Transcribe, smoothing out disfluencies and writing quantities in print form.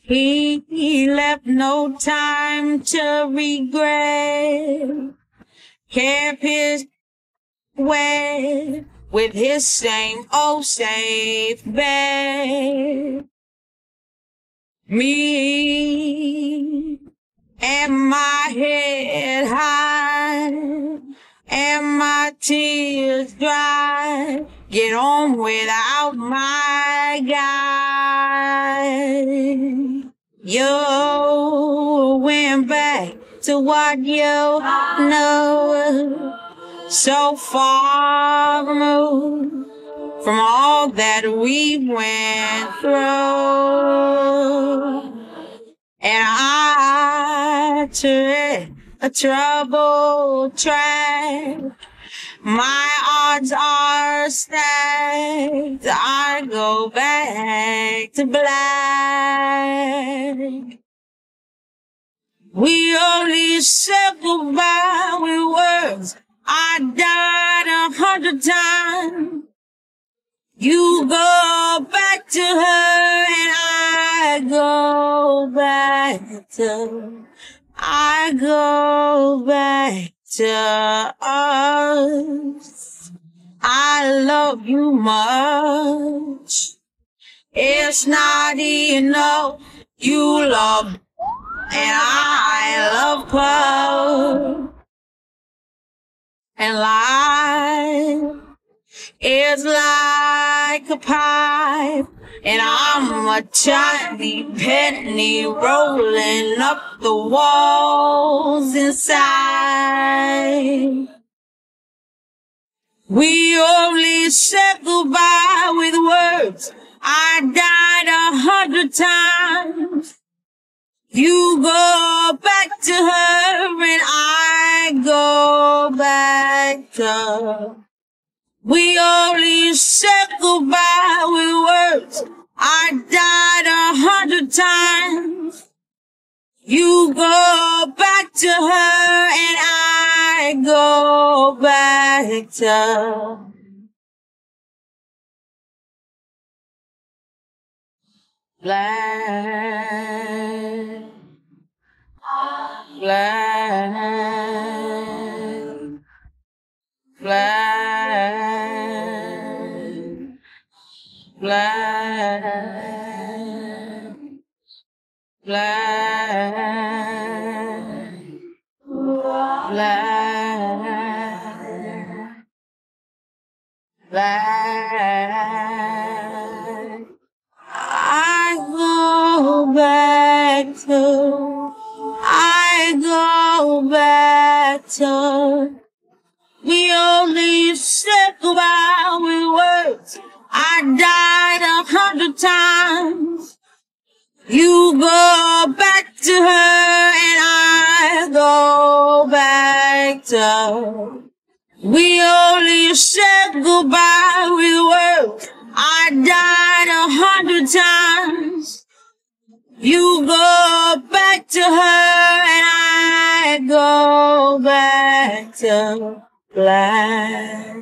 He left no time to regret. Kept his way with his same old safe bet. Me and my head high and my tears dry. Get on without my guy. You went back to what you know. So far removed from all that we went through. And I took a troubled track. My odds are stacked. I go back to black. We only said goodbye with words. I died 100 times. You go back to her and I go back to us. I love you much. It's not enough. You love and I love her. And life is like a pipe, and I'm a tiny penny rolling up the walls inside. We only said goodbye with words. I died 100 times. You go back to her and I go back to her. We only said goodbye with words. I died 100 times. You go back to her and I go back to her. Black, black, black, black, black, black, black. I go back to, we only said goodbye with words. I died 100 times. You go back to her and I go back to her. We only said goodbye with words. I died 100 times. You go back to her and I go back to black.